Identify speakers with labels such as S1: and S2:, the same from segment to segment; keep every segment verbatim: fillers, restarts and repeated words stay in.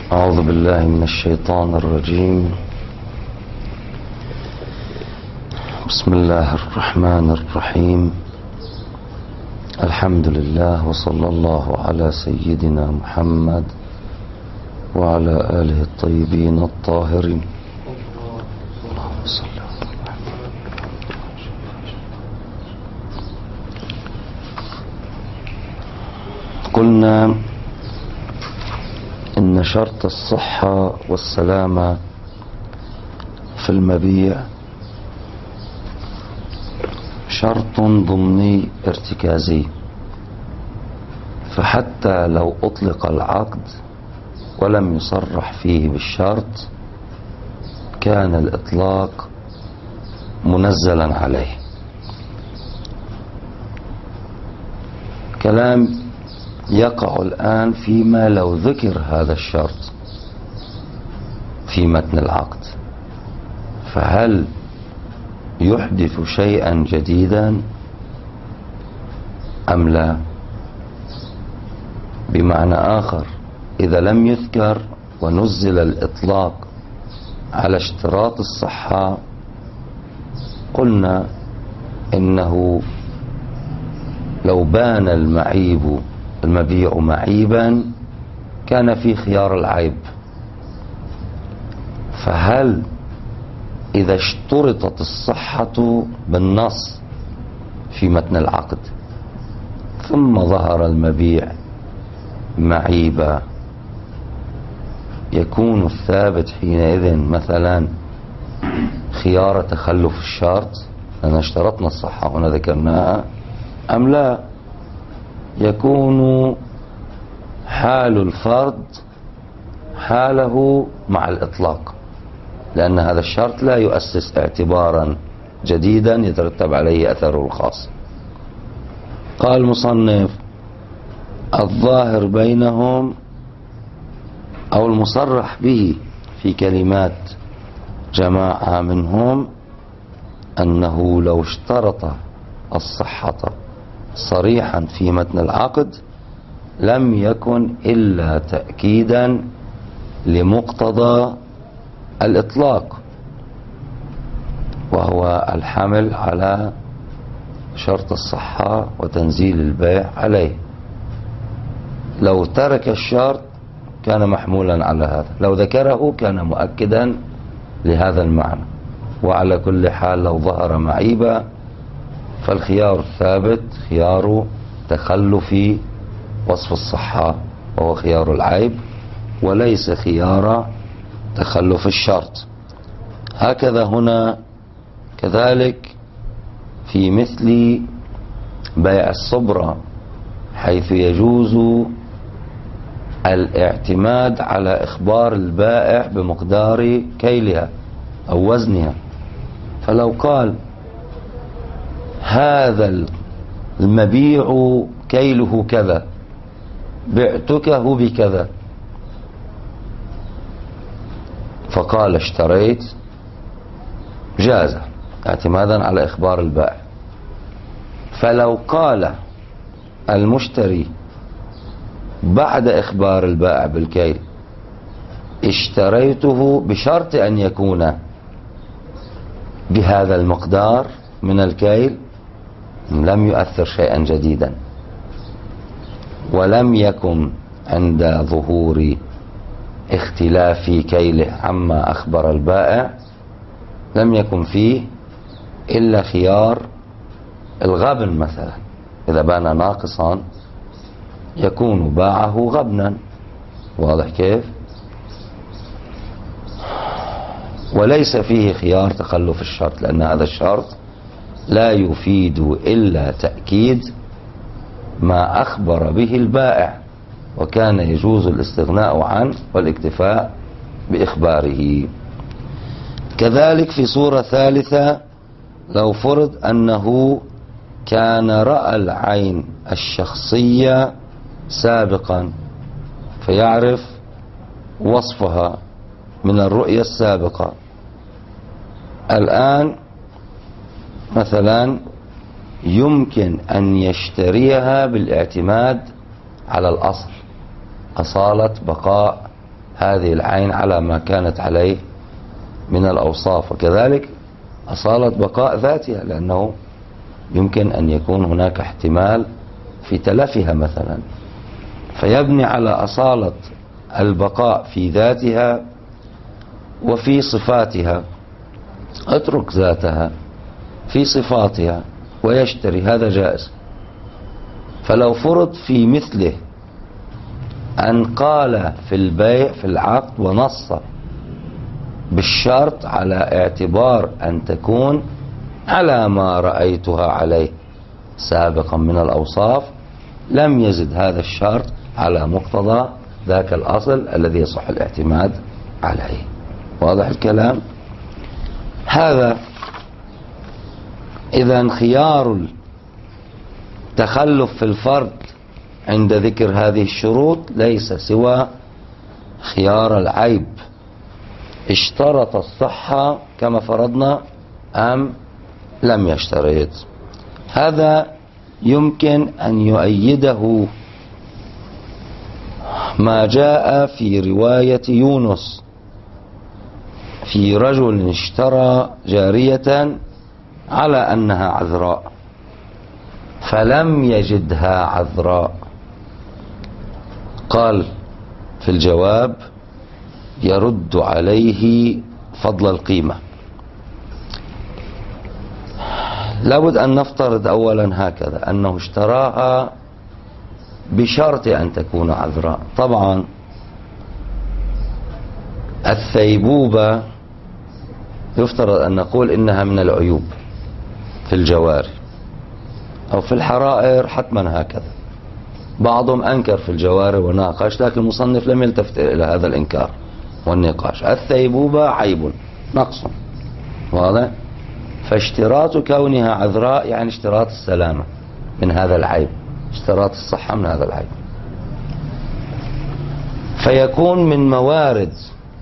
S1: أعوذ بالله من الشيطان الرجيم. بسم الله الرحمن الرحيم. الحمد لله وصلى الله على سيدنا محمد وعلى آله الطيبين الطاهرين. اللهم صل على محمد. قلنا إن شرط الصحة والسلامة في المبيع شرط ضمني ارتكازي، فحتى لو أطلق العقد ولم يصرح فيه بالشرط كان الإطلاق منزلا عليه. كلام يقع الآن فيما لو ذكر هذا الشرط في متن العقد، فهل يحدث شيئا جديدا أم لا؟ بمعنى آخر، إذا لم يذكر ونزل الإطلاق على اشتراط الصحة قلنا إنه لو بان المعيب المبيع معيبا كان في خيار العيب، فهل إذا اشترطت الصحة بالنص في متن العقد ثم ظهر المبيع معيبا يكون الثابت حينئذ مثلا خيار تخلف الشرط، لأن اشترطنا الصحة هنا ذكرناها، أم لا؟ يكون حال الفرد حاله مع الإطلاق، لأن هذا الشرط لا يؤسس اعتبارا جديدا يترتب عليه أثره الخاص. قال المصنف: الظاهر بينهم أو المصرح به في كلمات جماعة منهم أنه لو اشترط الصحة صريحا في متن العقد لم يكن إلا تأكيدا لمقتضى الإطلاق، وهو الحمل على شرط الصحة وتنزيل البيع عليه. لو ترك الشرط كان محمولا على هذا، لو ذكره كان مؤكدا لهذا المعنى. وعلى كل حال لو ظهر معيبا فالخيار الثابت خيار تخلف وصف الصحة وهو خيار العيب، وليس خيار تخلف الشرط. هكذا هنا كذلك في مثل بيع الصبرة، حيث يجوز الاعتماد على إخبار البائع بمقدار كيلها أو وزنها، فلو قال هذا المبيع كيله كذا بعتكه بكذا، فقال اشتريت، جاز اعتمادا على إخبار البائع. فلو قال المشتري بعد إخبار البائع بالكيل اشتريته بشرط أن يكون بهذا المقدار من الكيل، لم يؤثر شيئا جديدا، ولم يكن عند ظهور اختلاف كيله عما أخبر البائع لم يكن فيه إلا خيار الغبن. مثلا إذا بان ناقصا يكون باعه غبنا، واضح كيف؟ وليس فيه خيار تخلف الشرط، لأن هذا الشرط لا يفيد إلا تأكيد ما أخبر به البائع، وكان يجوز الاستغناء عنه والاكتفاء بإخباره. كذلك في صورة ثالثة، لو فرض أنه كان رأى العين الشخصية سابقا فيعرف وصفها من الرؤية السابقة، الآن مثلا يمكن أن يشتريها بالاعتماد على الأصل، أصالة بقاء هذه العين على ما كانت عليه من الأوصاف، وكذلك أصالة بقاء ذاتها، لأنه يمكن أن يكون هناك احتمال في تلفها مثلا، فيبني على أصالة البقاء في ذاتها وفي صفاتها، اترك ذاتها في صفاتها ويشتري، هذا جائز. فلو فرض في مثله أن قال في البيع في العقد ونص بالشرط على اعتبار أن تكون على ما رأيتها عليه سابقا من الأوصاف، لم يزد هذا الشرط على مقتضى ذاك الأصل الذي يصح الاعتماد عليه. واضح الكلام؟ هذا إذن خيار التخلف في الفرد عند ذكر هذه الشروط ليس سوى خيار العيب، اشترط الصحة كما فرضنا أم لم يشترط. هذا يمكن أن يؤيده ما جاء في رواية يونس في رجل اشترى جارية على أنها عذراء فلم يجدها عذراء، قال في الجواب يرد عليه فضل القيمة. لابد أن نفترض أولا هكذا أنه اشتراها بشرط أن تكون عذراء. طبعا الثيبوبة يفترض أن نقول إنها من العيوب في الجواري أو في الحرائر، حتما هكذا. بعضهم أنكر في الجواري وناقش، لكن المصنف لم يلتفت إلى هذا الإنكار والنقاش. الثيبوبة عيب نقص، واضح؟ فاشتراط كونها عذراء يعني اشتراط السلامة من هذا العيب، اشتراط الصحة من هذا العيب، فيكون من موارد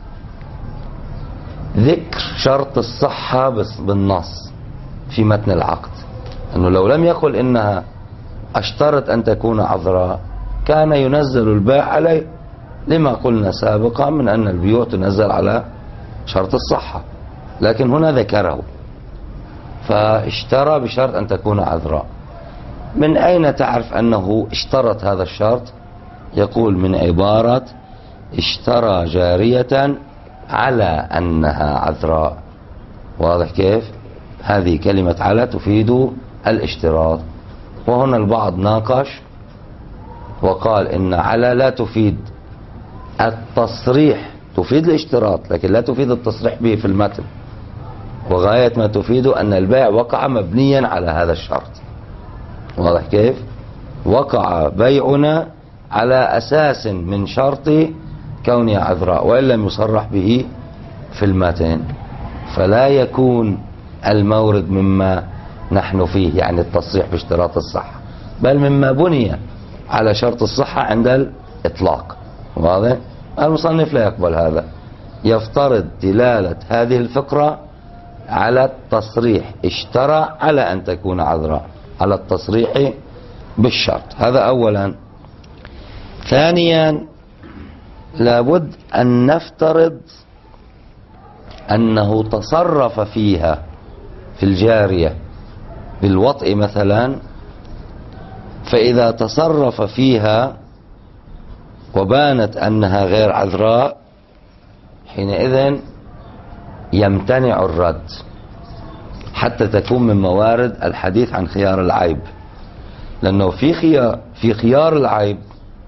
S1: ذكر شرط الصحة بالنص في متن العقد، أنه لو لم يقل إنها اشترط أن تكون عذراء كان ينزل البيع عليه، لما قلنا سابقا من أن البيوع تنزل على شرط الصحة، لكن هنا ذكره فاشترى بشرط أن تكون عذراء. من أين تعرف أنه اشترط هذا الشرط؟ يقول من عبارة اشترى جارية على أنها عذراء. واضح كيف؟ هذه كلمة على تفيد الاشتراط، وهنا البعض ناقش وقال إن على لا تفيد التصريح، تفيد الاشتراط لكن لا تفيد التصريح به في المتن، وغاية ما تفيد أن البيع وقع مبنيا على هذا الشرط. واضح كيف؟ وقع بيعنا على أساس من شرط كونها عذراء وإن لم يصرح به في المتن، فلا يكون المورد مما نحن فيه يعني التصريح باشتراط الصحة، بل مما بني على شرط الصحة عند الإطلاق. واضح؟ المصنف لا يقبل هذا، يفترض دلالة هذه الفقرة على التصريح اشترى على أن تكون عذراء، على التصريح بالشرط. هذا أولا. ثانيا لابد أن نفترض أنه تصرف فيها في الجارية بالوطء مثلا، فإذا تصرف فيها وبانت أنها غير عذراء حينئذ يمتنع الرد حتى تكون من موارد الحديث عن خيار العيب، لأنه في خيار في خيار العيب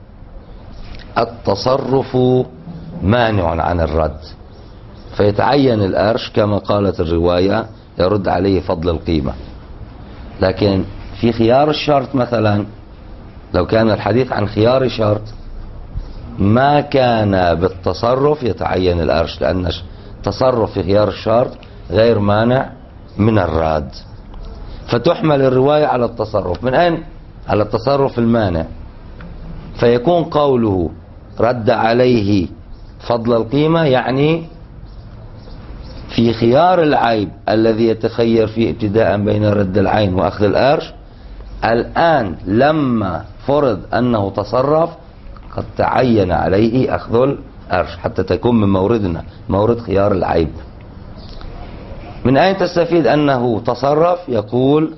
S1: التصرف مانع عن الرد، فيتعين الأرش كما قالت الرواية يرد عليه فضل القيمة. لكن في خيار الشرط مثلا لو كان الحديث عن خيار شرط ما كان بالتصرف يتعين الأرش، لأن التصرف في خيار الشرط غير مانع من الرد، فتحمل الرواية على التصرف. من أين؟ على التصرف المانع، فيكون قوله رد عليه فضل القيمة يعني في خيار العيب الذي يتخير فيه ابتداء بين رد العين وأخذ الأرش، الآن لما فرض أنه تصرف قد تعين عليه أخذ الأرش حتى تكون من موردنا مورد خيار العيب. من أين تستفيد أنه تصرف؟ يقول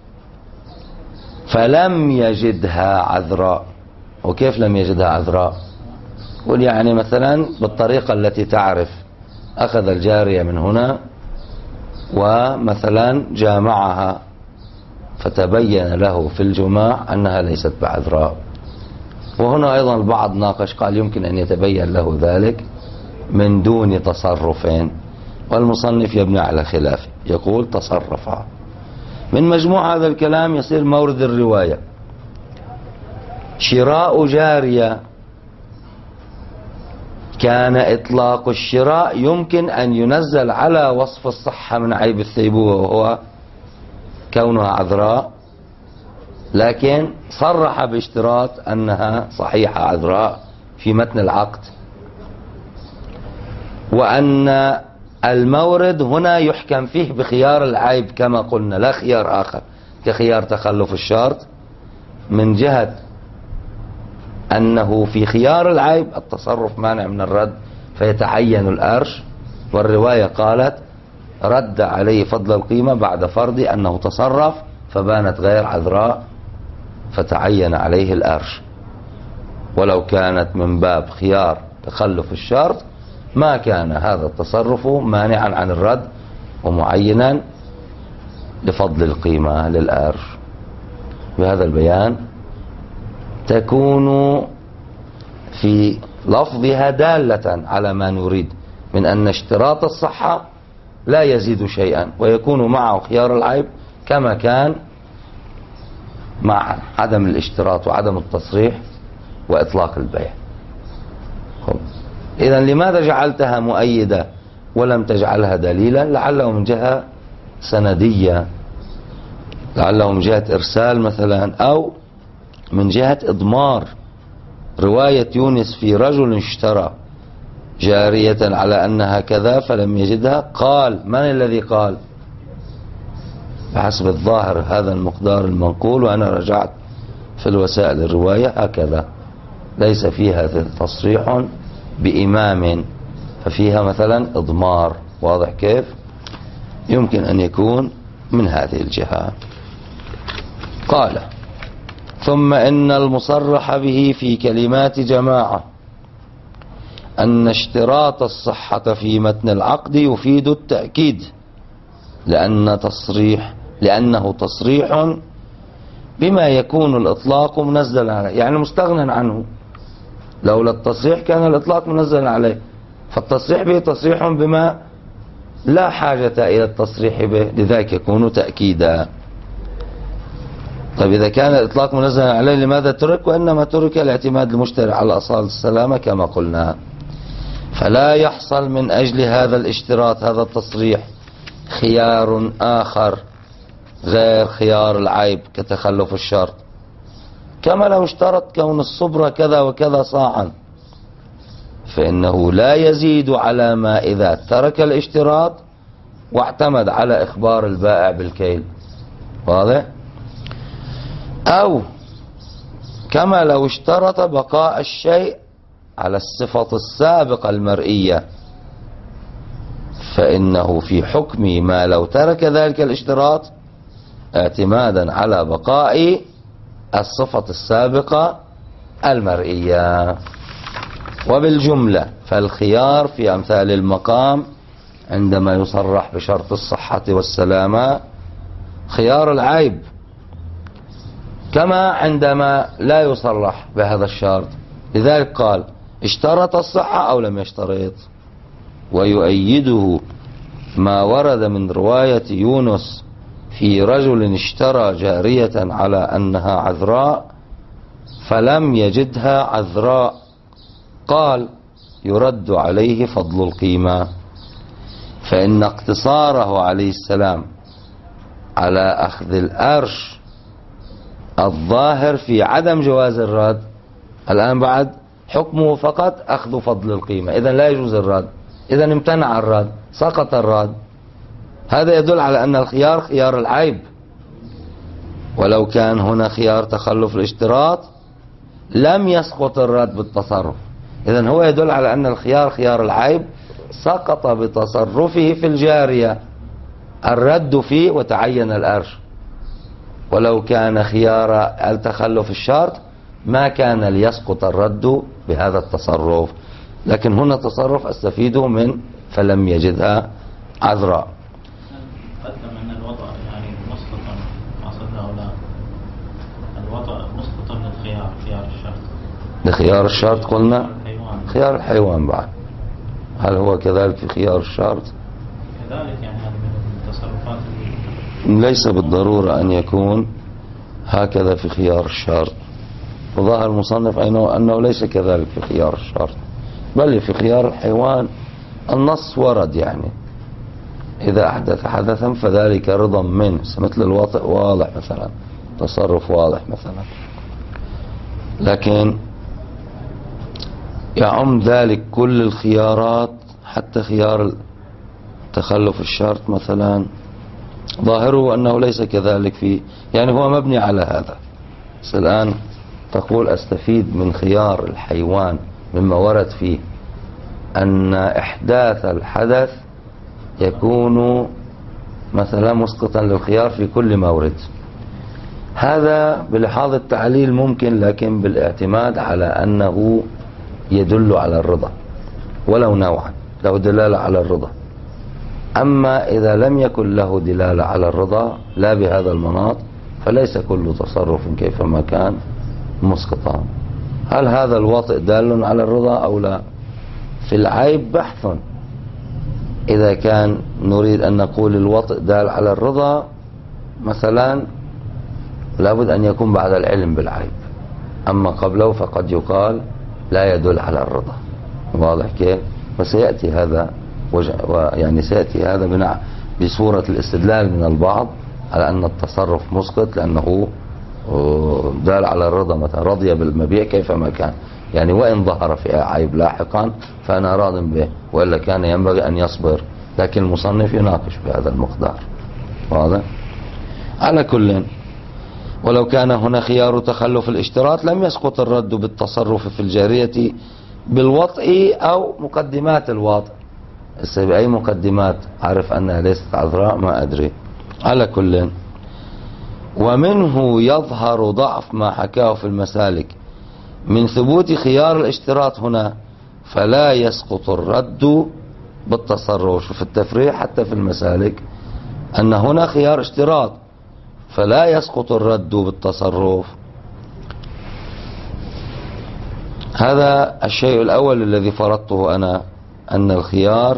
S1: فلم يجدها عذراء. وكيف لم يجدها عذراء؟ قل يعني مثلا بالطريقة التي تعرف، أخذ الجارية من هنا ومثلا جامعها فتبين له في الجماع أنها ليست بعذراء. وهنا أيضا البعض ناقش قال يمكن أن يتبين له ذلك من دون تصرفين، والمصنف يبني على خلافه يقول تصرفا. من مجموع هذا الكلام يصير مورد الرواية شراء جارية كان إطلاق الشراء يمكن أن ينزل على وصف الصحة من عيب الثيبوة وهو كونها عذراء، لكن صرح باشتراط أنها صحيحة عذراء في متن العقد، وأن المورد هنا يحكم فيه بخيار العيب كما قلنا لا خيار آخر كخيار تخلف الشرط، من جهة أنه في خيار العيب التصرف مانع من الرد فيتعين الأرش، والرواية قالت رد عليه فضل القيمة بعد فرض أنه تصرف فبانت غير عذراء فتعين عليه الأرش. ولو كانت من باب خيار تخلف الشرط ما كان هذا التصرف مانعا عن الرد ومعينا لفضل القيمة للأرش. بهذا البيان تكون في لفظها دالة على ما نريد من أن اشتراط الصحة لا يزيد شيئا ويكون معه خيار العيب كما كان مع عدم الاشتراط وعدم التصريح وإطلاق البيع. إذن لماذا جعلتها مؤيدة ولم تجعلها دليلا؟ لعله من جهة سندية، لعله من جهة إرسال مثلا، أو من جهة إضمار. رواية يونس في رجل اشترى جارية على أنها كذا فلم يجدها، قال من الذي قال؟ بحسب الظاهر هذا المقدار المنقول، وأنا رجعت في الوسائل الرواية هكذا ليس فيها تصريح بإمام، ففيها مثلا إضمار. واضح كيف؟ يمكن أن يكون من هذه الجهة. قال ثم إن المصرح به في كلمات جماعة أن اشتراط الصحة في متن العقد يفيد التأكيد، لأن تصريح لأنه تصريح بما يكون الإطلاق منزلا عليه، يعني مستغنى عنه. لولا التصريح كان الإطلاق منزلا عليه، فالتصريح به تصريح بما لا حاجة إلى التصريح به، لذلك يكون تأكيدا. طيب إذا كان الإطلاق منزلا عليه لماذا ترك؟ وإنما ترك الاعتماد المشتري على أصالة السلامة كما قلنا. فلا يحصل من أجل هذا الاشتراط هذا التصريح خيار آخر غير خيار العيب كتخلف الشرط، كما لو اشترط كون الصبرة كذا وكذا صاعا، فإنه لا يزيد على ما إذا ترك الاشتراط واعتمد على إخبار البائع بالكيل. واضح؟ أو كما لو اشترط بقاء الشيء على الصفة السابقة المرئية، فإنه في حكم ما لو ترك ذلك الاشتراط اعتمادا على بقاء الصفة السابقة المرئية. وبالجملة فالخيار في أمثال المقام عندما يصرح بشرط الصحة والسلامة خيار العيب، كما عندما لا يصرح بهذا الشرط. لذلك قال اشترط الصحة أو لم يشترط. ويؤيده ما ورد من رواية يونس في رجل اشترى جارية على أنها عذراء فلم يجدها عذراء، قال يرد عليه فضل القيمة، فإن اقتصاره عليه السلام على أخذ الأرش الظاهر في عدم جواز الرد. الآن بعد حكمه فقط أخذ فضل القيمة، إذن لا يجوز الرد، إذن امتنع الرد، سقط الرد. هذا يدل على أن الخيار خيار العيب. ولو كان هنا خيار تخلف الاشتراط لم يسقط الرد بالتصرف، إذن هو يدل على أن الخيار خيار العيب سقط بتصرفه في الجارية، الرد فيه وتعين الأرش. ولو كان خيار التخلف الشرط ما كان ليسقط الرد بهذا التصرف، لكن هنا تصرف استفيده من فلم يجدها عذراء.
S2: قدم أن الوضع يعني مسقطا أصدها أو لا؟ الوضع مسقطا للخيار، خيار الشرط.
S1: لخيار الشرط قلنا خيار الحيوان بعد. هل هو كذلك في خيار الشرط؟
S2: كذلك يعني هذه من التصرفات.
S1: ليس بالضرورة أن يكون هكذا في خيار الشرط، وظاهر المصنف أنه ليس كذلك في خيار الشرط، بل في خيار الحيوان النص ورد يعني إذا أحدث حدثا فذلك رضا منه، مثل الوطئ واضح مثلا، تصرف واضح مثلا، لكن يعم ذلك كل الخيارات حتى خيار تخلف الشرط مثلا، ظاهره أنه ليس كذلك في، يعني هو مبني على هذا. بس الآن تقول أستفيد من خيار الحيوان مما ورد فيه أن إحداث الحدث يكون مثلا مسقطا للخيار في كل مورد. هذا بلحاظ التعليل ممكن، لكن بالاعتماد على أنه يدل على الرضا ولو نوعا، له دلالة على الرضا. أما إذا لم يكن له دلالة على الرضا لا بهذا المناط فليس كل تصرف كيفما كان مسقطا. هل هذا الوطئ دال على الرضا أو لا؟ في العيب بحث. إذا كان نريد أن نقول الوطئ دال على الرضا مثلا لابد أن يكون بعد العلم بالعيب، أما قبله فقد يقال لا يدل على الرضا. واضح كيف؟ وسيأتي هذا يعني سيأتي هذا بناء بصورة الاستدلال من البعض على أن التصرف مسقط لأنه دال على الرضا، مثلا رضي بالمبيع كيفما كان، يعني وإن ظهر في عيب لاحقا فأنا راض به، وإلا كان ينبغي أن يصبر، لكن المصنف يناقش بهذا المقدار. واضح؟ على كل، ولو كان هنا خيار تخلف الاشتراط لم يسقط الرد بالتصرف في الجارية بالوطء أو مقدمات الوطء. بأي مقدمات عرف أنها ليست عذراء ما أدري. على كل، ومنه يظهر ضعف ما حكاه في المسالك من ثبوت خيار الاشتراط هنا فلا يسقط الرد بالتصرف. شوف التفريع حتى في المسالك أن هنا خيار اشتراط فلا يسقط الرد بالتصرف. هذا الشيء الأول الذي فرضته أنا، أن الخيار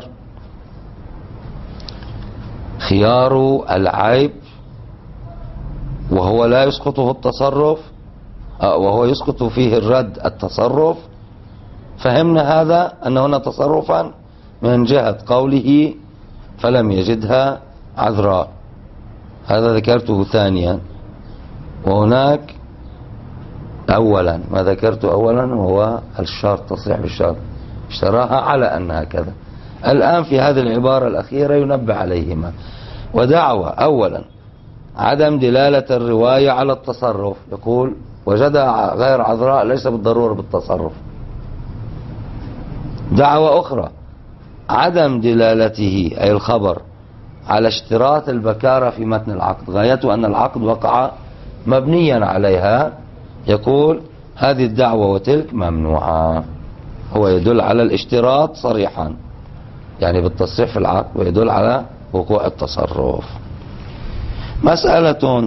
S1: خيار العيب وهو لا يسقطه التصرف، وهو يسقط فيه الرد التصرف. فهمنا هذا أن هنا تصرفا من جهة قوله فلم يجدها عذراء، هذا ذكرته ثانيا. وهناك أولا ما ذكرته أولا وهو الشرط، تصريح بالشرط، اشتراها على أنها كذا. الآن في هذه العبارة الأخيرة ينبه عليهما. ودعوى أولا عدم دلالة الرواية على التصرف، يقول وجدها غير عذراء ليس بالضرورة بالتصرف. دعوى أخرى عدم دلالته أي الخبر على اشتراط البكارة في متن العقد، غايته أن العقد وقع مبنيا عليها، يقول هذه الدعوة وتلك ممنوعة. هو يدل على الاشتراط صريحا يعني بالتصريح في العقد، ويدل على وقوع التصرف. مسألة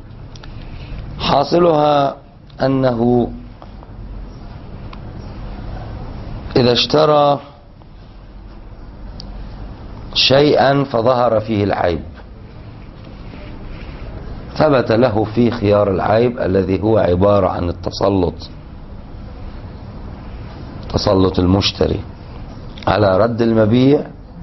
S1: حاصلها أنه إذا اشترى شيئا فظهر فيه العيب ثبت له فيه خيار العيب الذي هو عبارة عن التسلط، تسلط المشتري على رد المبيع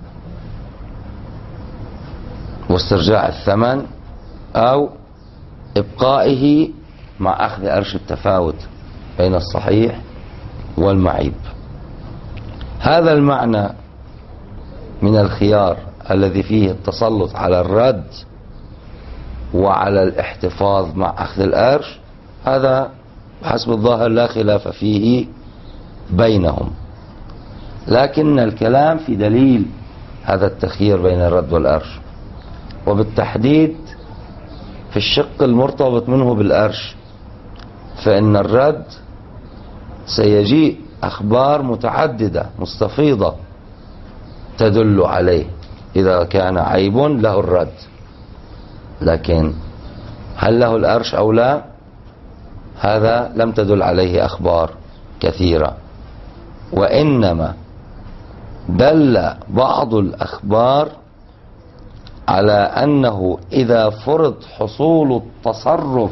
S1: واسترجاع الثمن أو إبقائه مع أخذ أرش التفاوت بين الصحيح والمعيب. هذا المعنى من الخيار الذي فيه التسلط على الرد وعلى الاحتفاظ مع أخذ الأرش، هذا حسب الظاهر لا خلاف فيه بينهم. لكن الكلام في دليل هذا التخيير بين الرد والأرش، وبالتحديد في الشق المرتبط منه بالأرش، فإن الرد سيجيء أخبار متعددة مستفيضة تدل عليه إذا كان عيب له الرد. لكن هل له الأرش أو لا، هذا لم تدل عليه أخبار كثيرة، وإنما دل بعض الأخبار على أنه إذا فرض حصول التصرف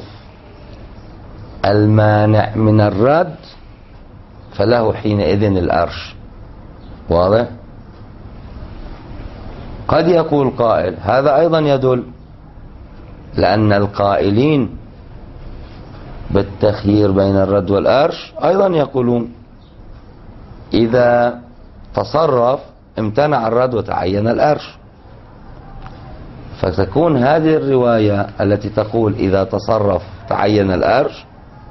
S1: المانع من الرد فله حينئذ الأرش. واضح؟ قد يقول قائل هذا أيضا يدل، لأن القائلين بالتخيير بين الرد والأرش أيضا يقولون إذا تصرف امتنع الرد وتعين الأرش، فتكون هذه الرواية التي تقول إذا تصرف تعين الأرش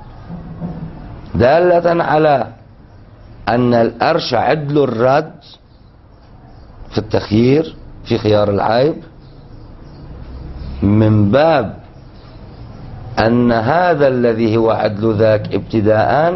S1: دالة على أن الأرش عدل الرد في التخيير في خيار العيب، من باب أن هذا الذي هو عدل ذاك ابتداء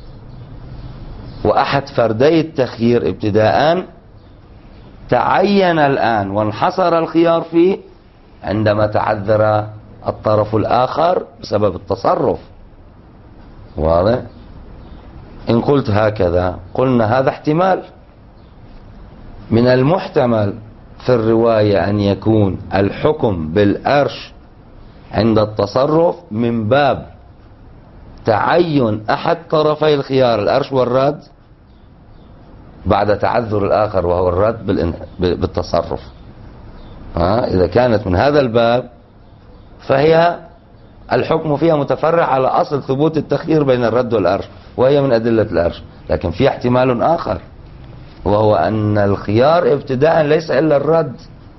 S1: وأحد فردي التخيير ابتداء تعين الآن وانحصر الخيار فيه عندما تعذر الطرف الآخر بسبب التصرف. واضح؟ إن قلت هكذا قلنا هذا احتمال. من المحتمل في الرواية أن يكون الحكم بالأرش عند التصرف من باب تعين أحد طرفي الخيار الأرش والرد بعد تعذر الآخر وهو الرد بالتصرف. ها إذا كانت من هذا الباب فهي الحكم فيها متفرع على أصل ثبوت التخيير بين الرد والأرش، وهي من أدلة الأرش. لكن في احتمال آخر، وهو أن الخيار ابتداء ليس إلا الرد،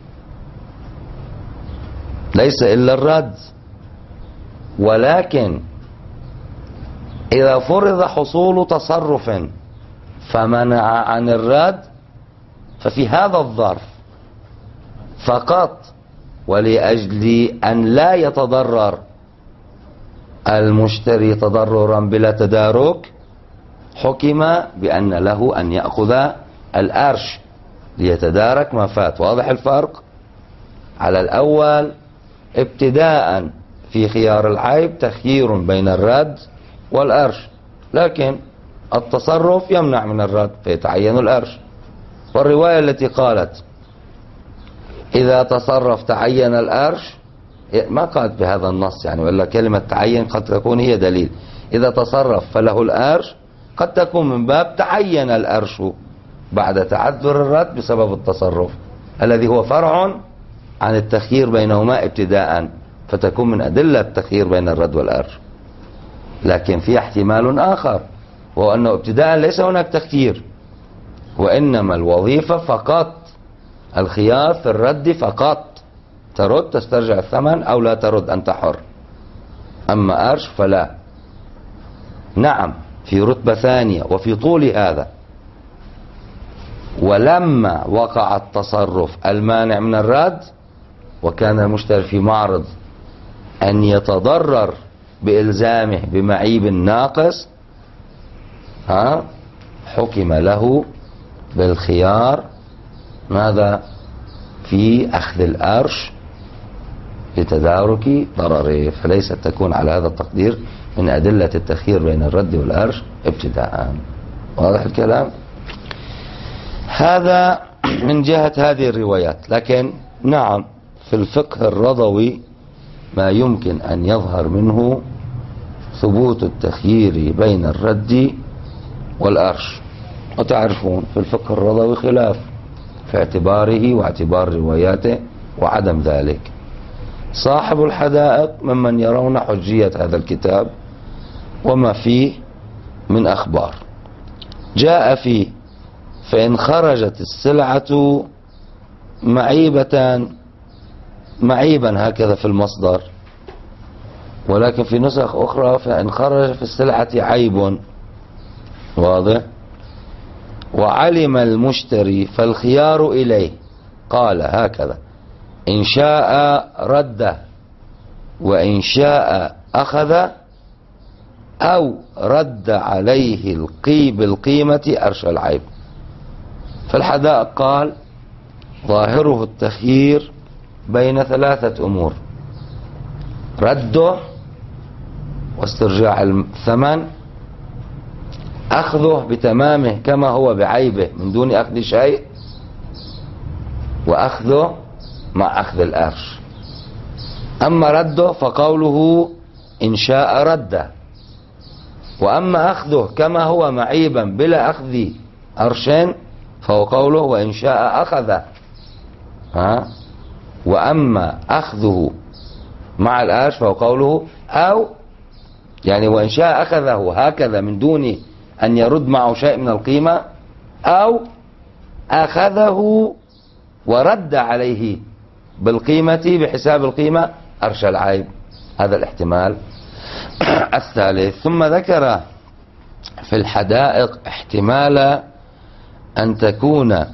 S1: ليس إلا الرد، ولكن إذا فرض حصول تصرف فمنع عن الرد ففي هذا الظرف فقط، ولأجل أن لا يتضرر المشتري تضررا بلا تدارك، حكم بأن له أن يأخذ الأرش ليتدارك ما فات. واضح الفرق؟ على الأول ابتداء في خيار العيب تخيير بين الرد والأرش، لكن التصرف يمنع من الرد فيتعين الأرش. والرواية التي قالت إذا تصرف تعين الأرش ما قالت بهذا النص يعني، ولا كلمة تعين قد تكون هي دليل. إذا تصرف فله الأرش قد تكون من باب تعين الأرش بعد تعذر الرد بسبب التصرف الذي هو فرع عن التخيير بينهما ابتداء، فتكون من أدلة التخيير بين الرد والأرش. لكن في احتمال آخر، وهو أنه ابتداء ليس هناك تخيير، وإنما الوظيفة فقط الخيار في الرد فقط، ترد تسترجع الثمن أو لا ترد أنت حر. أما أرش فلا. نعم في رتبة ثانية وفي طول هذا، ولما وقع التصرف المانع من الرد وكان المشتري في معرض أن يتضرر بإلزامه بمعيب ناقص، ها حكم له بالخيار ماذا في أخذ الأرش لتدارك ضرره، فليست تكون على هذا التقدير من أدلة التخيير بين الرد والأرش ابتداء. واضح الكلام؟ هذا من جهة هذه الروايات. لكن نعم في الفقه الرضوي ما يمكن أن يظهر منه ثبوت التخيير بين الرد والأرش. وتعرفون في الفقه الرضوي خلاف في اعتباره واعتبار رواياته وعدم ذلك. صاحب الحدائق ممن يرون حجية هذا الكتاب وما فيه من أخبار. جاء فيه فإن خرجت السلعة معيبة، معيبا هكذا في المصدر، ولكن في نسخ أخرى فإن خرج في السلعة عيب. واضح؟ وعلم المشتري فالخيار إليه، قال هكذا: إن شاء رد وإن شاء أخذ، أو رد عليه القي بالقيمة أرش العيب. في الحدائق قال: ظاهره التخيير بين ثلاثة أمور: رده واسترجاع الثمن، أخذه بتمامه كما هو بعيبه من دون أخذ شيء، وأخذه مع أخذ الأرش. أما رده فقوله إن شاء رده، وأما أخذه كما هو معيبا بلا أخذ أرشين فهو قوله وإن شاء أخذ. ها؟ وأما أخذه مع الأرش فهو قوله أو يعني وإن شاء أخذه هكذا من دون أن يرد معه شيء من القيمة، أو أخذه ورد عليه بالقيمة بحساب القيمة أرش العيب. هذا الاحتمال الثالث. ثم ذكر في الحدائق احتمال أن تكون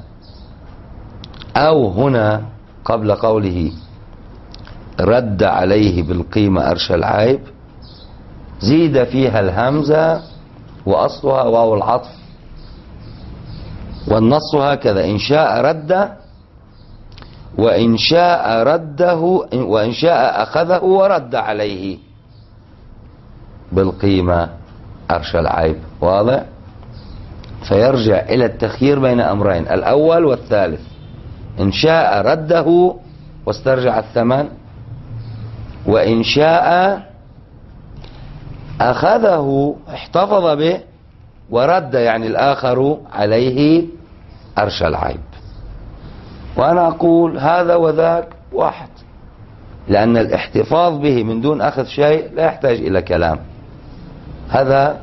S1: أو هنا قبل قوله رد عليه بالقيمة أرش العيب زيد فيها الهمزة وأصلها واو العطف، والنص هكذا: إن شاء رد وإن شاء رده وإن شاء أخذه ورد عليه بالقيمة أرش العيب. واضح؟ فيرجع إلى التخيير بين أمرين، الأول والثالث: إن شاء رده واسترجع الثمن، وإن شاء أخذه احتفظ به ورد يعني الآخر عليه أرش العيب. وأنا أقول هذا وذاك واحد، لأن الاحتفاظ به من دون أخذ شيء لا يحتاج إلى كلام، هذا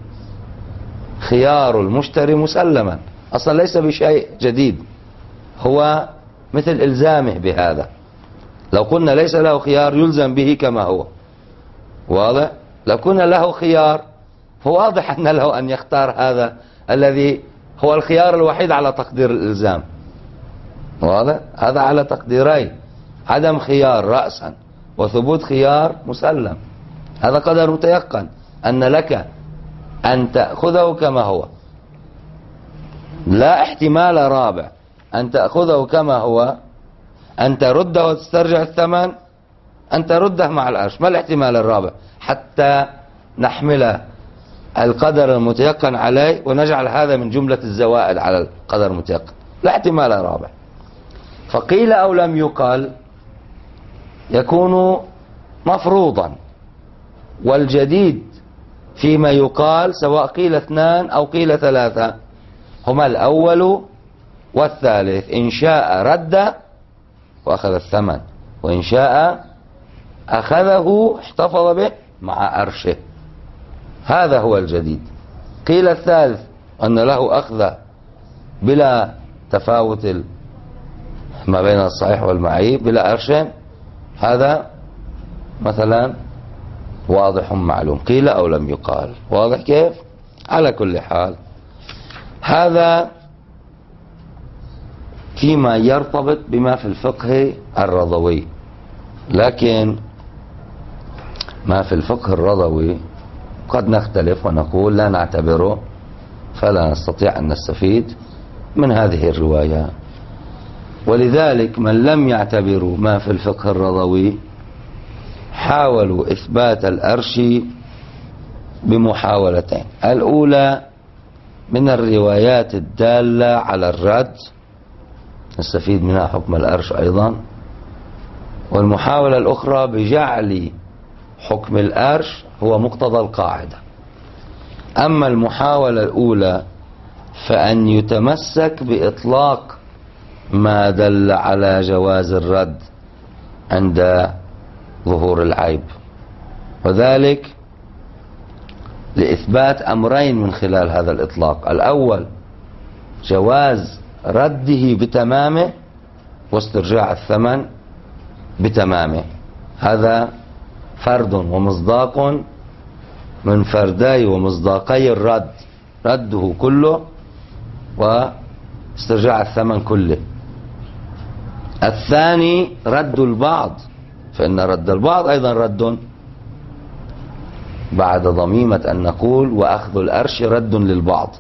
S1: خيار المشتري مسلما، أصلا ليس بشيء جديد، هو مثل إلزامه بهذا. لو قلنا ليس له خيار يلزم به كما هو، واضح؟ لو كنا له خيار فواضح أن له أن يختار هذا الذي هو الخيار الوحيد على تقدير الإلزام، واضح؟ هذا على تقديرين: عدم خيار رأسا وثبوت خيار مسلم. هذا قدر متيقن أن لك أن تأخذه كما هو، لا احتمال رابع أن تأخذه كما هو، أن ترده وتسترجع الثمن، أن ترده مع الأرش. ما الاحتمال الرابع حتى نحمل القدر المتيقن عليه ونجعل هذا من جملة الزوائد على القدر المتيقن؟ لا احتمال رابع. فقيل أو لم يقال يكون مفروضا، والجديد فيما يقال سواء قيل اثنان أو قيل ثلاثة هما الأول والثالث: إن شاء رد وأخذ الثمن، وإن شاء أخذه احتفظ به مع أرشه. هذا هو الجديد. قيل الثالث أن له أخذ بلا تفاوت ما بين الصحيح والمعيب بلا أرشين، هذا مثلا واضح معلوم، قيل أو لم يقال. واضح كيف؟ على كل حال هذا فيما يرتبط بما في الفقه الرضوي، لكن ما في الفقه الرضوي قد نختلف ونقول لا نعتبره، فلا نستطيع أن نستفيد من هذه الرواية. ولذلك من لم يعتبروا ما في الفقه الرضوي حاولوا إثبات الأرش بمحاولتين: الأولى من الروايات الدالة على الرد نستفيد منها حكم الأرش أيضا، والمحاولة الأخرى بجعل حكم الأرش هو مقتضى القاعدة. أما المحاولة الأولى فأن يتمسك بإطلاق ما دل على جواز الرد عند ظهور العيب، وذلك لإثبات أمرين من خلال هذا الإطلاق: الأول جواز رده بتمامه واسترجاع الثمن بتمامه، هذا فرد ومصداق من فردي ومصداقي الرد، رده كله واسترجاع الثمن كله. الثاني رد البعض، فإن رد البعض أيضا رد بعد ضميمة أن نقول وأخذ الأرش رد للبعض،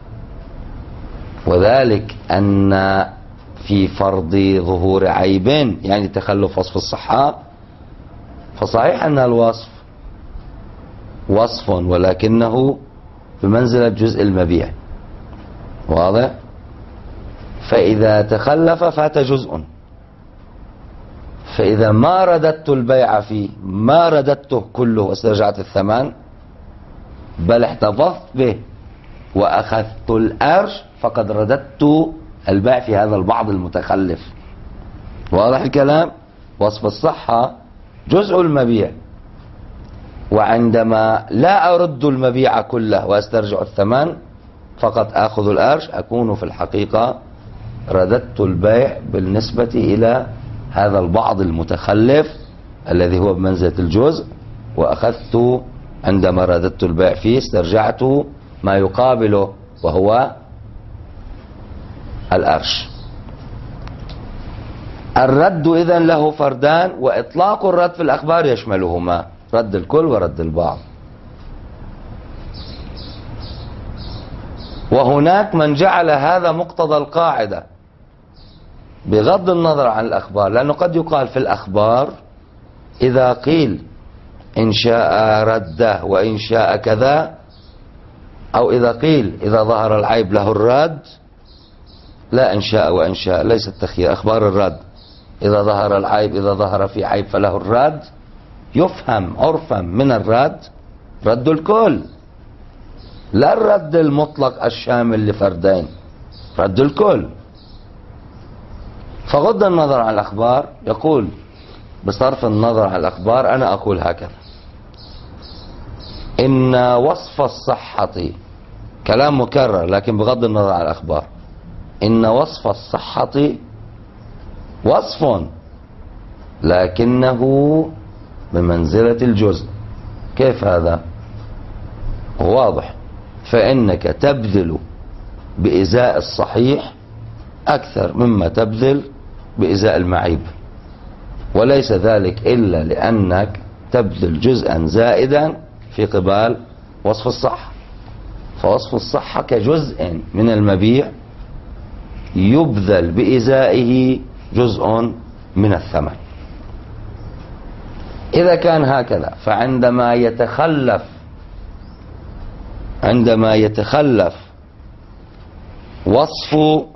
S1: وذلك أن في فرض ظهور عيب يعني تخلف وصف الصحة، فصحيح أن الوصف وصف ولكنه بمنزلة جزء المبيع، واضح؟ فإذا تخلف فات جزء، فإذا ما رددت البيع فيه، ما رددته كله واسترجعت الثمن، بل احتفظت به وأخذت الأرش، فقد رددت البيع في هذا البعض المتخلف. واضح الكلام؟ وصف الصحة جزء المبيع، وعندما لا أرد المبيع كله واسترجع الثمن فقط آخذ الأرش، أكون في الحقيقة رددت البيع بالنسبة إلى هذا البعض المتخلف الذي هو بمنزلة الجزء، وأخذت عندما رددت البيع فيه استرجعت ما يقابله وهو الأرش. الرد إذن له فردان، وإطلاق الرد في الأخبار يشملهما، رد الكل ورد البعض. وهناك من جعل هذا مقتضى القاعدة بغض النظر عن الأخبار، لأنه قد يقال في الأخبار إذا قيل إن شاء رده وإن شاء كذا، أو إذا قيل إذا ظهر العيب له الرد، لا إن شاء وإن شاء، ليس التخيير، أخبار الرد، إذا ظهر العيب، إذا ظهر في عيب فله الرد، يفهم عرفا من الرد رد الكل، لا الرد المطلق الشامل لفردين، رد الكل. فغض النظر عن الأخبار يقول بصرف النظر عن الأخبار أنا أقول هكذا: إن وصف الصحة، كلام مكرر لكن بغض النظر عن الأخبار، إن وصف الصحة وصف لكنه بمنزلة الجزء. كيف هذا؟ واضح، فإنك تبذل بإزاء الصحيح أكثر مما تبذل بإزاء المعيب، وليس ذلك إلا لأنك تبذل جزءا زائدا في قبال وصف الصحة. فوصف الصحة كجزء من المبيع يبذل بإزائه جزء من الثمن. إذا كان هكذا فعندما يتخلف عندما يتخلف وصف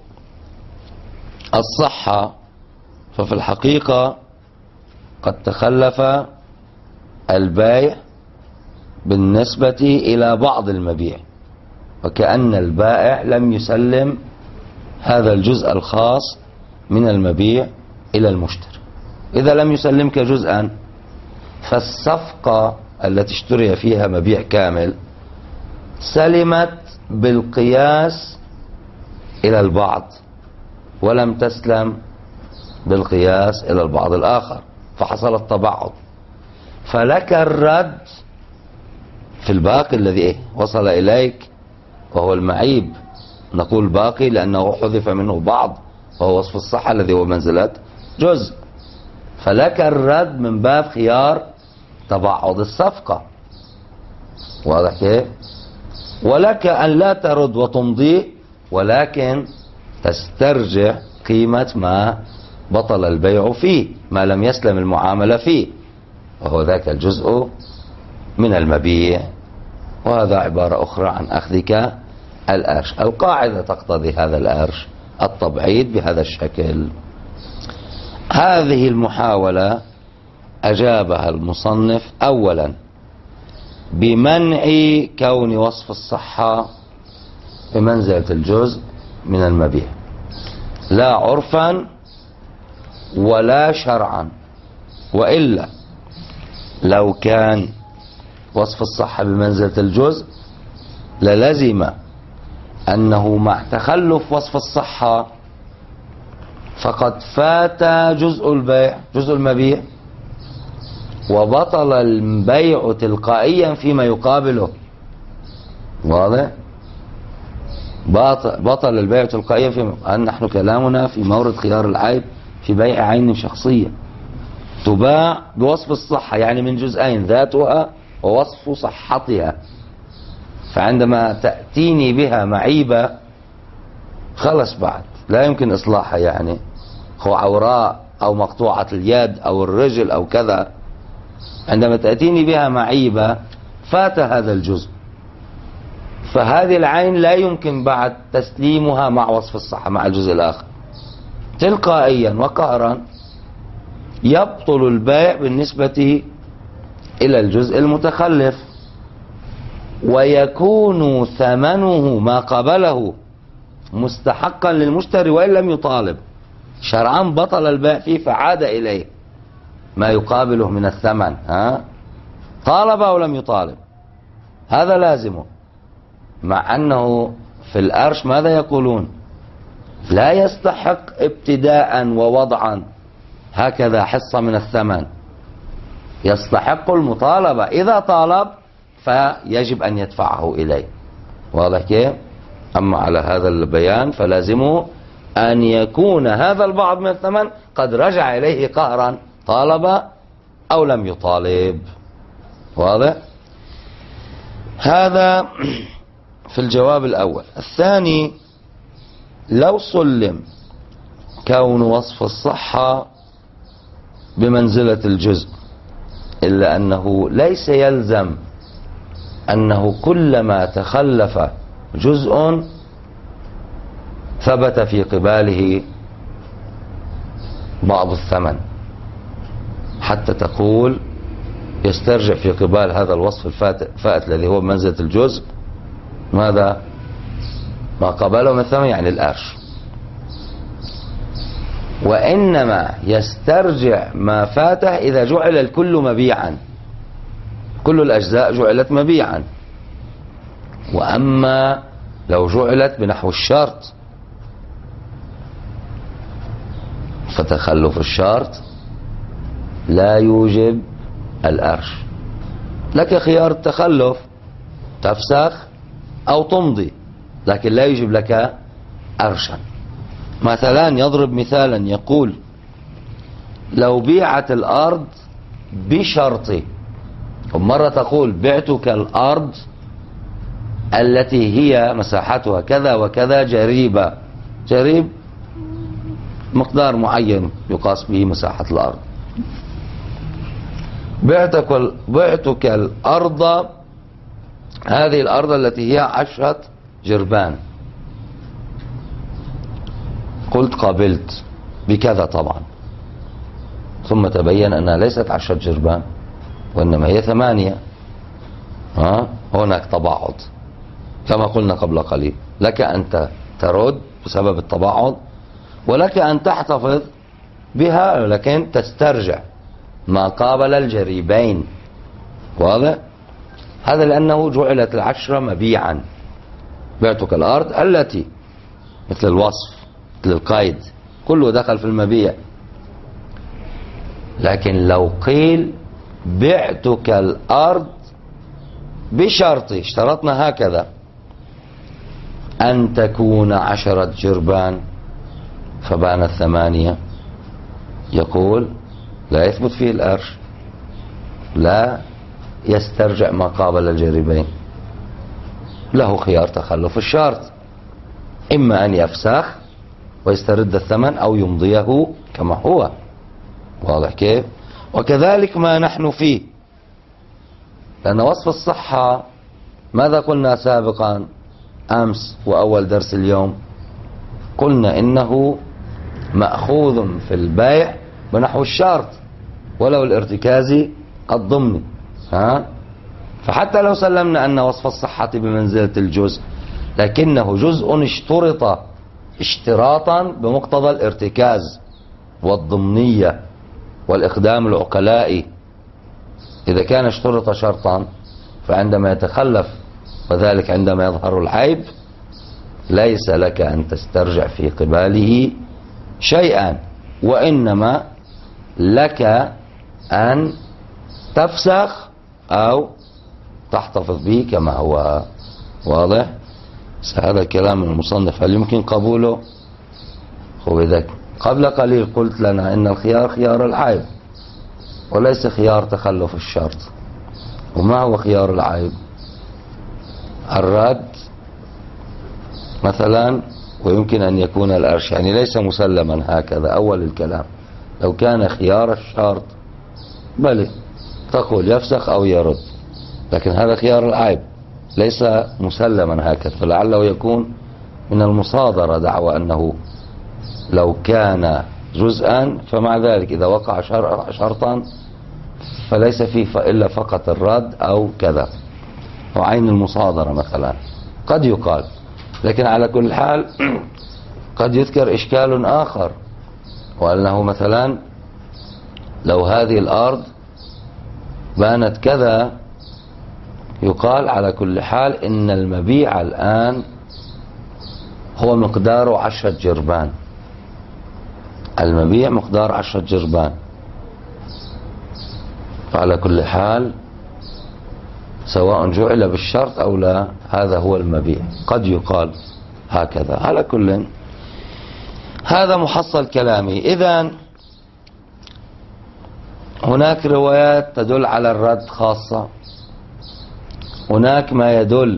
S1: الصحة ففي الحقيقة قد تخلف البائع بالنسبة إلى بعض المبيع، وكأن البائع لم يسلم هذا الجزء الخاص من المبيع إلى المشتري. إذا لم يسلمك جزءا فالصفقة التي اشتري فيها مبيع كامل سلمت بالقياس إلى البعض، ولم تسلم بالقياس إلى البعض الآخر، فحصل التبعض. فلك الرد في الباقي الذي إيه وصل إليك وهو المعيب، نقول باقي لأنه حذف منه بعض وهو وصف الصحة الذي هو منزلة جزء، فلك الرد من باب خيار تبعض الصفقة. واضح كيف؟ ولك أن لا ترد وتمضي، ولكن تسترجع قيمة ما بطل البيع فيه، ما لم يسلم المعاملة فيه، وهو ذاك الجزء من المبيع. وهذا عبارة أخرى عن أخذك الأرش. القاعدة تقتضي هذا الأرش، التبعيض بهذا الشكل. هذه المحاولة أجابها المصنف أولا بمنع كون وصف الصحة بمنزلة الجزء من المبيع، لا عرفا ولا شرعا، وإلا لو كان وصف الصحة بمنزلة الجزء للزم أنه مع تخلف وصف الصحة فقد فات جزء البيع جزء المبيع، وبطل البيع تلقائيا فيما يقابله. واضح؟ بطل البيع تلقائيا. في أن نحن كلامنا في مورد خيار العيب في بيع عين شخصية تباع بوصف الصحة، يعني من جزئين، ذاتها ووصف صحتها. فعندما تأتيني بها معيبة خلص بعد لا يمكن إصلاحها، يعني هو عوراء أو مقطوعة اليد أو الرجل أو كذا، عندما تأتيني بها معيبة فات هذا الجزء، فهذه العين لا يمكن بعد تسليمها مع وصف الصحة مع الجزء الآخر. تلقائيا وقهرا يبطل البيع بالنسبة إلى الجزء المتخلف، ويكون ثمنه ما قبله مستحقا للمشتري وإن لم يطالب. شرعا بطل البيع فيه فعاد إليه ما يقابله من الثمن، ها طالب أو لم يطالب، هذا لازمه. مع أنه في الأرش ماذا يقولون؟ لا يستحق ابتداء ووضعا هكذا حصة من الثمن، يستحق المطالبة، إذا طالب فيجب أن يدفعه إليه. واضح كيف؟ أما على هذا البيان فلازمه أن يكون هذا البعض من الثمن قد رجع إليه قهرا، طالب أو لم يطالب. واضح؟ هذا في الجواب الأول. الثاني، لو سلم كون وصف الصحة بمنزلة الجزء، إلا أنه ليس يلزم أنه كلما تخلف جزء ثبت في قباله بعض الثمن، حتى تقول يسترجع في قبال هذا الوصف الفائت الذي هو بمنزلة الجزء ماذا؟ ما قبله من الثمن، يعني القرش. وإنما يسترجع ما فاته إذا جعل الكل مبيعا، كل الأجزاء جعلت مبيعا. وأما لو جعلت بنحو الشرط فتخلف الشرط لا يوجب الأرش. لك خيار التخلف، تفسخ أو تمضي، لكن لا يجب لك أرشا. مثلا يضرب مثالا يقول لو بيعت الأرض بشرط، ومرة تقول بعتك الأرض التي هي مساحتها كذا وكذا جريبة، جريب مقدار معين يقاس به مساحة الأرض، بعتك, بعتك الأرض، هذه الأرض التي هي عشرة جربان، قلت قابلت بكذا طبعا، ثم تبين أنها ليست عشرة جربان وإنما هي ثمانية، ها هناك تباعد كما قلنا قبل قليل. لك أن ترد بسبب التباعد، ولك أن تحتفظ بها لكن تسترجع ما قابل الجريبين. واضح؟ هذا لأنه جعلت العشرة مبيعا، بعتك الأرض التي مثل الوصف مثل القيد كله دخل في المبيع. لكن لو قيل بعتك الأرض بشرط، اشترطنا هكذا أن تكون عشرة جربان فبانت ثمانية، يقول لا يثبت فيه الأرش، لا يسترجع ما قابل الجريبين، له خيار تخلف الشرط، إما أن يفسخ ويسترد الثمن أو يمضيه كما هو. واضح كيف؟ وكذلك ما نحن فيه، لأن وصف الصحة ماذا قلنا سابقا أمس وأول درس اليوم؟ قلنا إنه مأخوذ في البيع بنحو الشرط ولو الارتكازي الضمني، ها؟ فحتى لو سلمنا أن وصف الصحة بمنزلة الجزء، لكنه جزء اشترط اشتراطا بمقتضى الارتكاز والضمنية والإقدام العقلائي. إذا كان اشترط شرطا فعندما يتخلف وذلك عندما يظهر العيب ليس لك أن تسترجع في قباله شيئا، وإنما لك أن تفسخ أو تحتفظ به كما هو. واضح؟ هذا كلام المصنف هل يمكن قبوله؟ وإذا قبل قليل قلت لنا إن الخيار خيار العيب وليس خيار تخلف الشرط. وما هو خيار العيب؟ الرد مثلا، ويمكن أن يكون الأرش، يعني ليس مسلما هكذا أول الكلام. لو كان خيار الشرط بل تقول يفسخ أو يرد، لكن هذا خيار العيب ليس مسلما هكذا، فلعله يكون من المصادرة دعوى أنه لو كان جزءا فمع ذلك إذا وقع شرطا فليس فيه إلا فقط الرد أو كذا، وعين المصادرة مثلا قد يقال. لكن على كل حال قد يذكر إشكال آخر، وأنه مثلا لو هذه الأرض بانت كذا يقال على كل حال إن المبيع الآن هو مقداره عشرة جربان، المبيع مقدار عشرة جربان، فعلى كل حال سواء جعل بالشرط أو لا هذا هو المبيع، قد يقال هكذا. على كل هذا محصل كلامي. إذن هناك روايات تدل على الرد خاصة، هناك ما يدل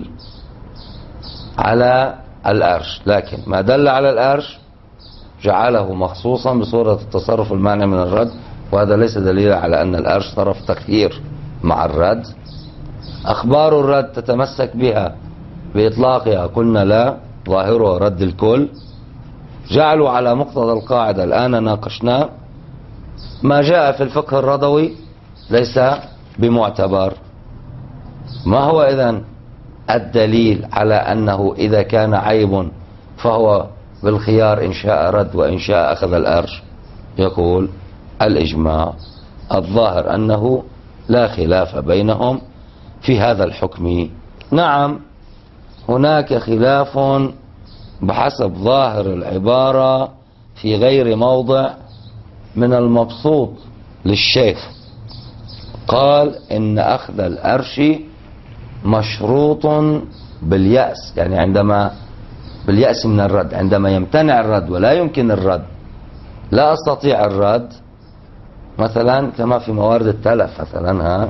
S1: على الأرش، لكن ما دل على الأرش جعله مخصوصا بصورة التصرف المانع من الرد، وهذا ليس دليل على أن الأرش طرف تخيير مع الرد. أخبار الرد تتمسك بها بإطلاقها، قلنا لا، ظاهرها رد الكل. جعلوا على مقتضى القاعدة الآن ناقشناه، ما جاء في الفقه الرضوي ليس بمعتبر. ما هو إذن الدليل على أنه إذا كان عيب فهو بالخيار إن شاء رد وإن شاء أخذ الأرش؟ يقول الإجماع الظاهر أنه لا خلاف بينهم في هذا الحكم. نعم هناك خلاف بحسب ظاهر العبارة في غير موضع من المبسوط للشيخ. قال إن أخذ الأرش مشروط باليأس، يعني عندما باليأس من الرد، عندما يمتنع الرد ولا يمكن الرد، لا أستطيع الرد مثلا كما في موارد التلف مثلا، ها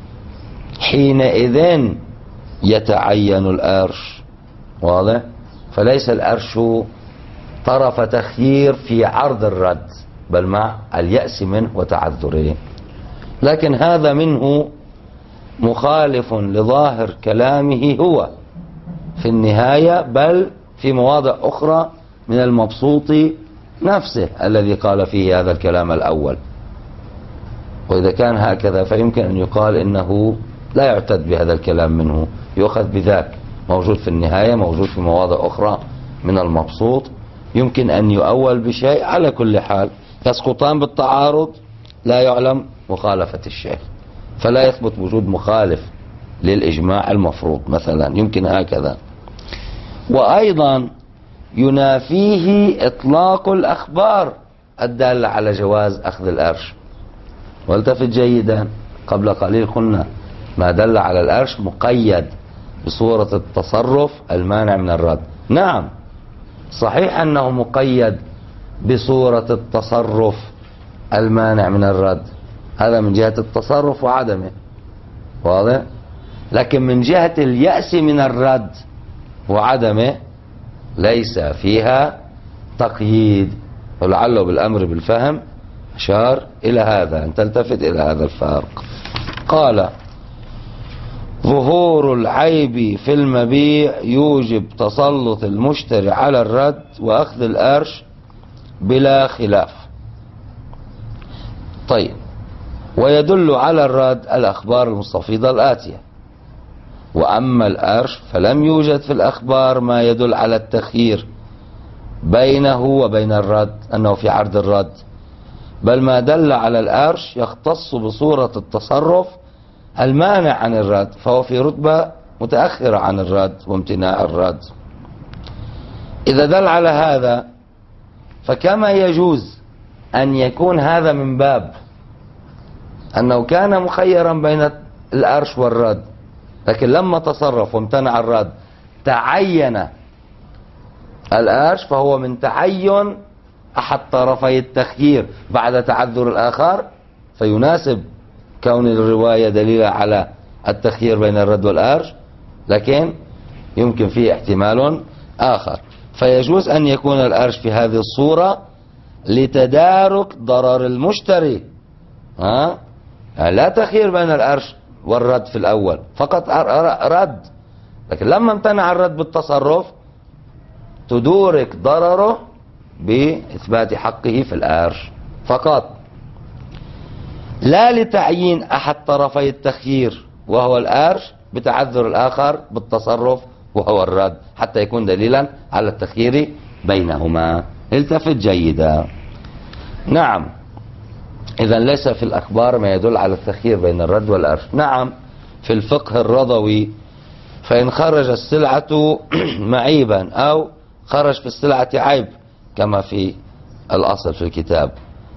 S1: حينئذ يتعين الأرش، واضح؟ فليس الأرش طرف تخيير في عرض الرد، بل مع اليأس منه وتعذره. لكن هذا منه مخالف لظاهر كلامه هو في النهاية، بل في مواضع أخرى من المبسوط نفسه الذي قال فيه هذا الكلام الأول. وإذا كان هكذا فيمكن أن يقال إنه لا يعتد بهذا الكلام منه، يؤخذ بذاك، موجود في النهاية، موجود في مواضع أخرى من المبسوط، يمكن أن يؤول بشيء. على كل حال يسقطان بالتعارض، لا يعلم مخالفة الشيخ، فلا يثبت وجود مخالف للإجماع المفروض مثلا، يمكن هكذا. وأيضا ينافيه إطلاق الأخبار الدالة على جواز أخذ الأرش. والتفت جيدا، قبل قليل قلنا ما دل على الأرش مقيد بصورة التصرف المانع من الرد. نعم صحيح أنه مقيد بصورة التصرف المانع من الرد، هذا من جهة التصرف وعدمه، واضح؟ لكن من جهة اليأس من الرد وعدمه ليس فيها تقييد، ولعله بالأمر بالفهم أشار إلى هذا، أن تلتفت إلى هذا الفارق. قال ظهور العيب في المبيع يوجب تسلط المشتري على الرد وأخذ الأرش بلا خلاف. طيب، ويدل على الرد الأخبار المستفيضة الآتية. وأما الأرش فلم يوجد في الأخبار ما يدل على التخيير بينه وبين الرد، أنه في عرض الرد، بل ما دل على الأرش يختص بصورة التصرف المانع عن الرد، فهو في رتبة متأخرة عن الرد وامتناع الرد. إذا دل على هذا فكما يجوز أن يكون هذا من باب أنه كان مخيرا بين الأرش والرد، لكن لما تصرف وامتنع الرد تعين الأرش فهو من تعين أحد طرفي التخيير بعد تعذر الآخر، فيناسب كون الرواية دليلة على التخيير بين الرد والأرش، لكن يمكن فيه احتمال آخر. فيجوز أن يكون الأرش في هذه الصورة لتدارك ضرر المشتري، ها؟ يعني لا تخيير بين الأرش والرد في الأول، فقط رد، لكن لما امتنع الرد بالتصرف تدورك ضرره بإثبات حقه في الأرش فقط، لا لتعيين أحد طرفي التخيير وهو الأرش بتعذر الآخر بالتصرف وهو الرد، حتى يكون دليلا على التخيير بينهما. التفت جيدا. نعم، إذا ليس في الأخبار ما يدل على التخيير بين الرد والأرش. نعم، في الفقه الرضوي فإن خرج السلعة معيبا أو خرج في السلعة عيب كما في الأصل في الكتاب،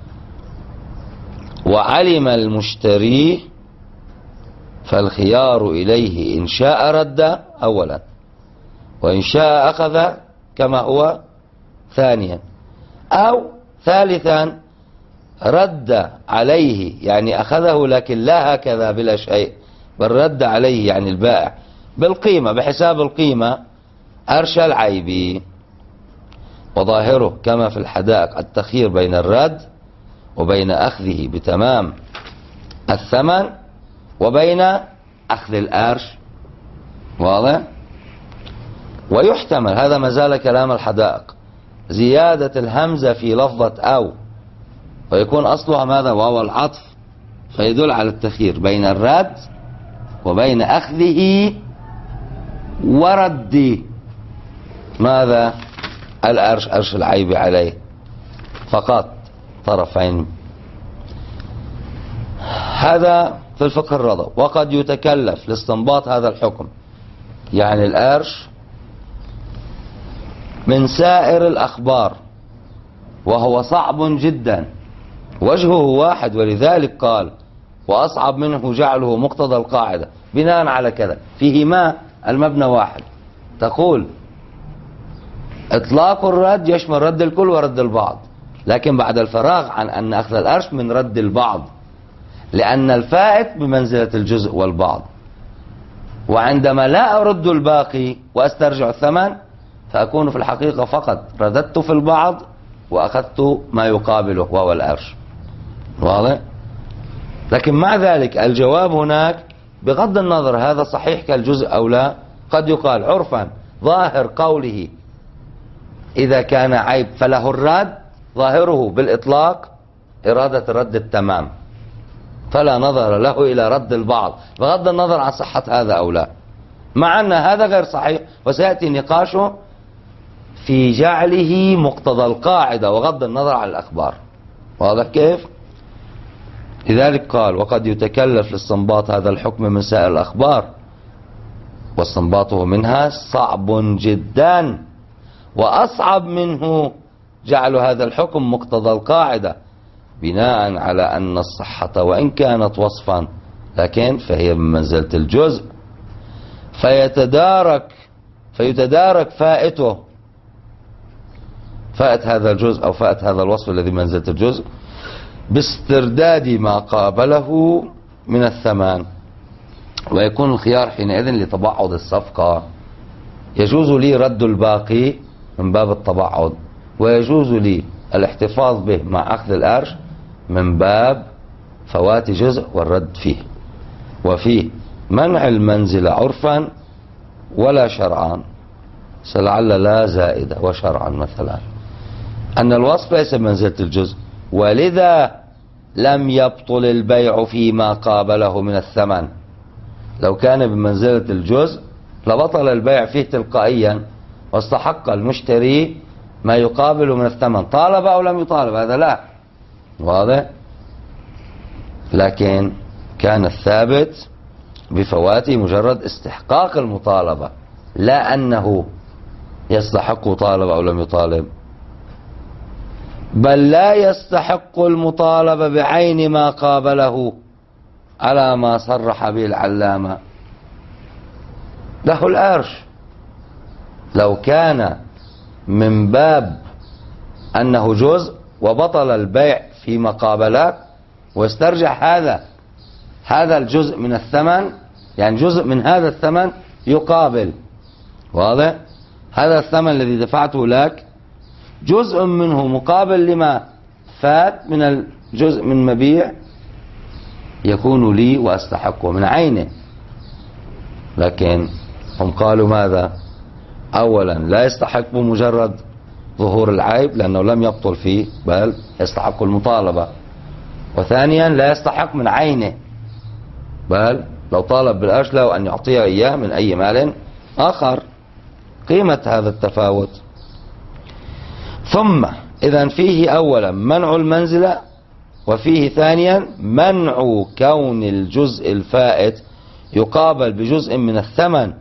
S1: وعلم المشتري فالخيار إليه إن شاء رد أولا وإن شاء أخذ كما هو ثانيا، أو ثالثا رد عليه يعني أخذه لكن لا هكذا بلا شيء، بل رد عليه يعني البائع بالقيمة بحساب القيمة أرش العيب. وظاهره كما في الحدائق التخيير بين الرد وبين أخذه بتمام الثمن وبين أخذ الأرش، واضح؟ ويحتمل، هذا ما زال كلام الحدائق، زيادة الهمزة في لفظة أو، ويكون أصلها ماذا؟ وهو العطف، فيدل على التخيير بين الرد وبين أخذه ورد ماذا؟ الأرش، أرش العيب عليه فقط طرفين. هذا في الفقه الرضوي. وقد يتكلف لاستنباط هذا الحكم، يعني الأرش من سائر الأخبار وهو صعب جدا، وجهه واحد، ولذلك قال وأصعب منه جعله مقتضى القاعدة بناء على كذا، فيه ما المبنى واحد، تقول إطلاق الرد يشمل رد الكل ورد البعض، لكن بعد الفراغ عن أن أخذ الأرش من رد البعض، لأن الفائت بمنزلة الجزء والبعض، وعندما لا أرد الباقي وأسترجع الثمن فأكون في الحقيقة فقط رددت في البعض وأخذت ما يقابله وهو الأرش، واضح؟ لكن مع ذلك الجواب هناك بغض النظر هذا صحيح كالجزء أو لا، قد يقال عرفا ظاهر قوله إذا كان عيب فله الرد، ظاهره بالإطلاق إرادة رد التمام، فلا نظر له إلى رد البعض بغض النظر عن صحة هذا أو لا، مع أن هذا غير صحيح، وسيأتي نقاشه في جعله مقتضى القاعدة وغض النظر عن الأخبار، واضح كيف؟ لذلك قال وقد يتكلف لاستنباط هذا الحكم من سائر الأخبار، واستنباطه منها صعب جدا، وأصعب منه جعل هذا الحكم مقتضى القاعدة بناء على أن الصحة وإن كانت وصفا لكن فهي من منزلة الجزء، فيتدارك فيتدارك فائته، فائت هذا الجزء أو فائت هذا الوصف الذي منزلة الجزء باسترداد ما قابله من الثمن، ويكون الخيار حينئذ لتبعض الصفقة، يجوز لي رد الباقي من باب التبعض، ويجوز لي الاحتفاظ به مع أخذ الأرش من باب فوات جزء والرد فيه، وفيه منع المنزل عرفا ولا شرعا، لعل لا زائدة، وشرعا مثلا أن الوصف ليس بمنزلة الجزء، ولذا لم يبطل البيع فيما قابله من الثمن، لو كان بمنزلة الجزء لبطل البيع فيه تلقائيا واستحق المشتري ما يقابل من الثمن، طالب أو لم يطالب، هذا لا، واضح؟ لكن كان الثابت بفواته مجرد استحقاق المطالبة، لا أنه يستحق طالب أو لم يطالب، بل لا يستحق المطالبة بعين ما قابله على ما صرح به العلامة، له الأرش. لو كان من باب أنه جزء وبطل البيع في مقابلات، واسترجع هذا هذا الجزء من الثمن، يعني جزء من هذا الثمن يقابل، واضح؟ هذا الثمن الذي دفعته لك جزء منه مقابل لما فات من الجزء من مبيع يكون لي وأستحقه من عينه. لكن هم قالوا ماذا؟ أولا لا يستحق بمجرد ظهور العيب لأنه لم يبطل فيه بل يستحق المطالبة، وثانيا لا يستحق من عينه بل لو طالب بالقرش له أن يعطيه إياه من أي مال آخر قيمة هذا التفاوت. ثم إذن فيه أولا منع المنزلة، وفيه ثانيا منع كون الجزء الفائت يقابل بجزء من الثمن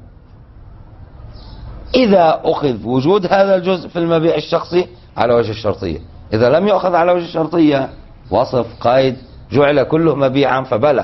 S1: إذا أخذ وجود هذا الجزء في المبيع الشخصي على وجه الشرطية. إذا لم يأخذ على وجه الشرطية وصف قيد جعل كله مبيعا فبلى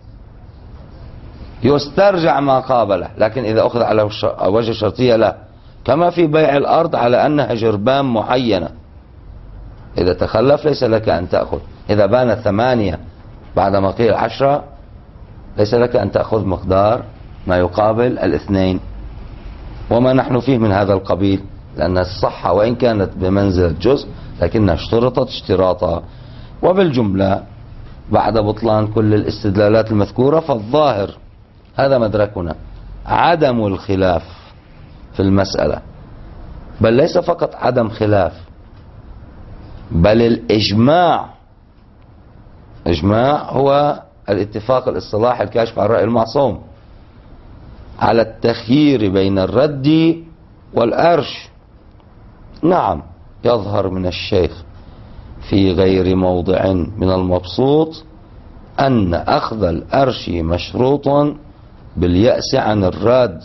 S1: يسترجع ما قابله، لكن إذا أخذ على وجه الشرطية لا، كما في بيع الأرض على أنها جربان معينة، إذا تخلف ليس لك أن تأخذ، إذا بان ثمانية بعدما قيل عشرة ليس لك أن تأخذ مقدار ما يقابل الاثنين، وما نحن فيه من هذا القبيل، لأن الصحة وإن كانت بمنزلة جزء لكنها اشترطت اشتراطا. وبالجملة بعد بطلان كل الاستدلالات المذكورة فالظاهر هذا مدركنا عدم الخلاف في المسألة، بل ليس فقط عدم خلاف بل الإجماع. إجماع هو الاتفاق الاصطلاحي الكاشف عن رأي المعصوم على التخيير بين الرد والأرش. نعم يظهر من الشيخ في غير موضع من المبسوط أن أخذ الأرش مشروط باليأس عن الرد،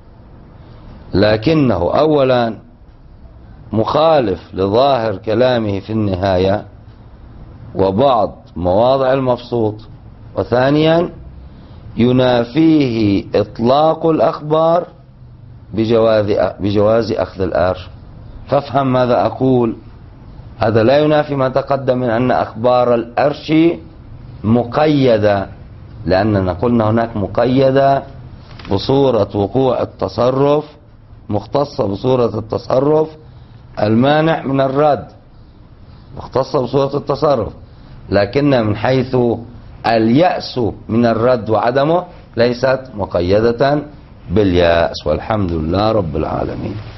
S1: لكنه أولا مخالف لظاهر كلامه في النهاية وبعض مواضع المبسوط، وثانيا ينافيه إطلاق الأخبار بجواز بجواز أخذ الأرش. فافهم ماذا أقول، هذا لا ينافي ما تقدم من أن أخبار الأرش مقيدة، لأننا قلنا هناك مقيدة بصورة وقوع التصرف، مختصة بصورة التصرف المانع من الرد، مختصة بصورة التصرف، لكن من حيث اليأس من الرد وعدمه ليست مقيدة باليأس. والحمد لله رب العالمين.